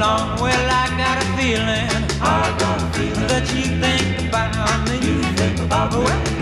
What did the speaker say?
long. Well, I got a feeling that you think about me. You think about me. Well,